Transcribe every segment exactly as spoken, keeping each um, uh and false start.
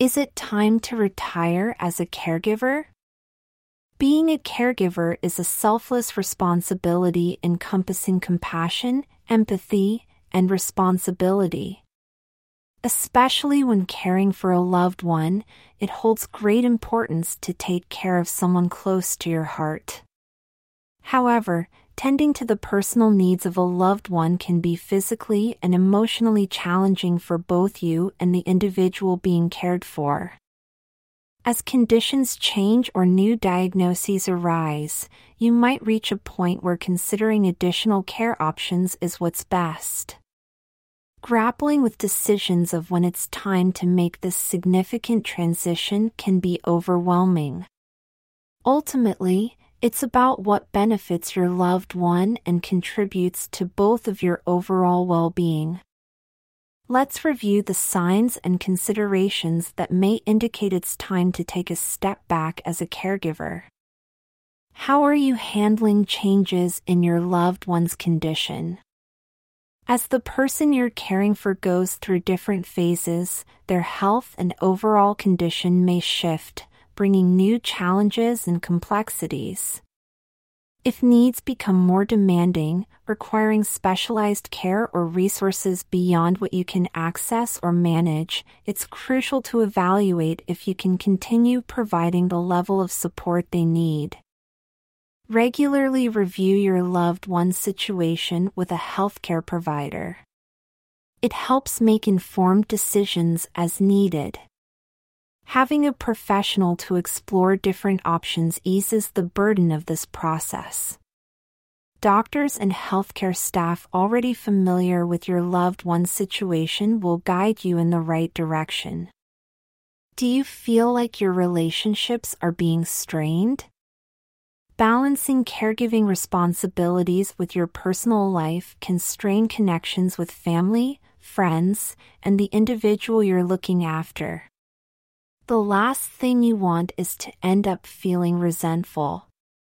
Is it time to retire as a caregiver? Being a caregiver is a selfless responsibility encompassing compassion, empathy, and responsibility. Especially when caring for a loved one, it holds great importance to take care of someone close to your heart. However, tending to the personal needs of a loved one can be physically and emotionally challenging for both you and the individual being cared for. As conditions change or new diagnoses arise, you might reach a point where considering additional care options is what's best. Grappling with decisions of when it's time to make this significant transition can be overwhelming. Ultimately, it's about what benefits your loved one and contributes to both of your overall well-being. Let's review the signs and considerations that may indicate it's time to take a step back as a caregiver. How are you handling changes in your loved one's condition? As the person you're caring for goes through different phases, their health and overall condition may shift, bringing new challenges and complexities. If needs become more demanding, requiring specialized care or resources beyond what you can access or manage, it's crucial to evaluate if you can continue providing the level of support they need. Regularly review your loved one's situation with a healthcare provider. It helps make informed decisions as needed. Having a professional to explore different options eases the burden of this process. Doctors and healthcare staff already familiar with your loved one's situation will guide you in the right direction. Do you feel like your relationships are being strained? Balancing caregiving responsibilities with your personal life can strain connections with family, friends, and the individual you're looking after. The last thing you want is to end up feeling resentful.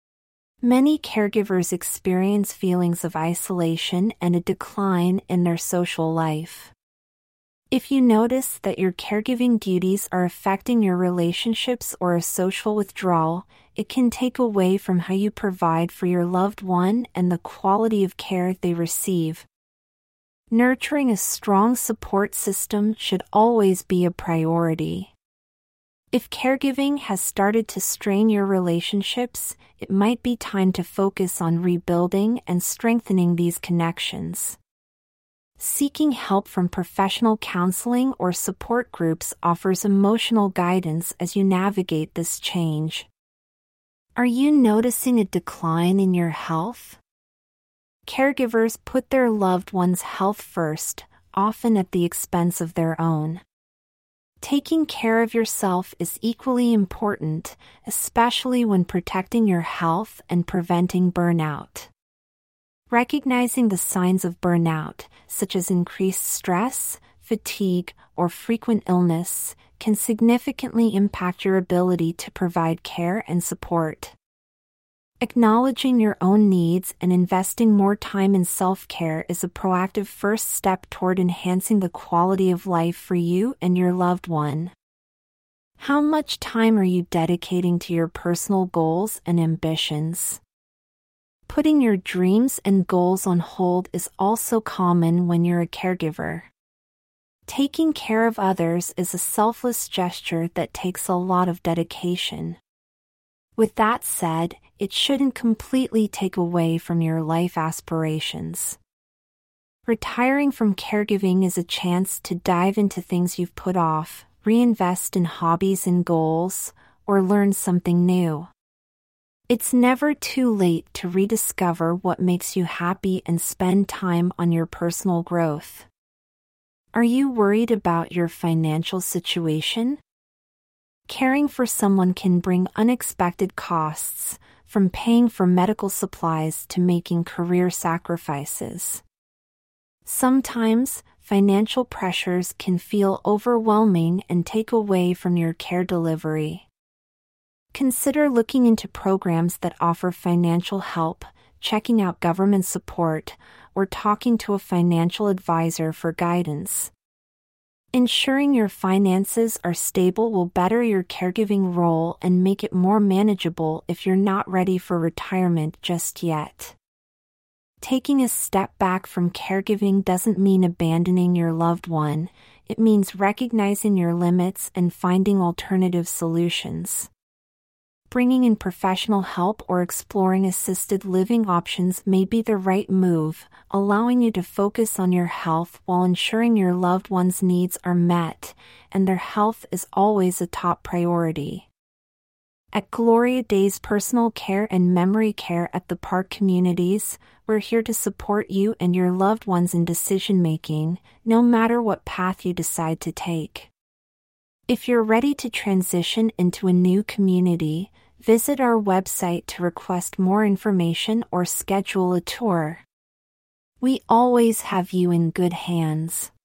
Many caregivers experience feelings of isolation and a decline in their social life. If you notice that your caregiving duties are affecting your relationships or a social withdrawal, it can take away from how you provide for your loved one and the quality of care they receive. Nurturing a strong support system should always be a priority. If caregiving has started to strain your relationships, it might be time to focus on rebuilding and strengthening these connections. Seeking help from professional counseling or support groups offers emotional guidance as you navigate this change. Are you noticing a decline in your health? Caregivers put their loved one's health first, often at the expense of their own. Taking care of yourself is equally important, especially when protecting your health and preventing burnout. Recognizing the signs of burnout, such as increased stress, fatigue, or frequent illness, can significantly impact your ability to provide care and support. Acknowledging your own needs and investing more time in self-care is a proactive first step toward enhancing the quality of life for you and your loved one. How much time are you dedicating to your personal goals and ambitions? Putting your dreams and goals on hold is also common when you're a caregiver. Taking care of others is a selfless gesture that takes a lot of dedication. With that said, it shouldn't completely take away from your life aspirations. Retiring from caregiving is a chance to dive into things you've put off, reinvest in hobbies and goals, or learn something new. It's never too late to rediscover what makes you happy and spend time on your personal growth. Are you worried about your financial situation? Caring for someone can bring unexpected costs, from paying for medical supplies to making career sacrifices. Sometimes, financial pressures can feel overwhelming and take away from your care delivery. Consider looking into programs that offer financial help, checking out government support, or talking to a financial advisor for guidance. Ensuring your finances are stable will better your caregiving role and make it more manageable if you're not ready for retirement just yet. Taking a step back from caregiving doesn't mean abandoning your loved one, it means recognizing your limits and finding alternative solutions. Bringing in professional help or exploring assisted living options may be the right move, allowing you to focus on your health while ensuring your loved one's needs are met, and their health is always a top priority. At Gloria Days Personal Care and Memory Care at the Park Communities, we're here to support you and your loved ones in decision-making, no matter what path you decide to take. If you're ready to transition into a new community, visit our website to request more information or schedule a tour. We always have you in good hands.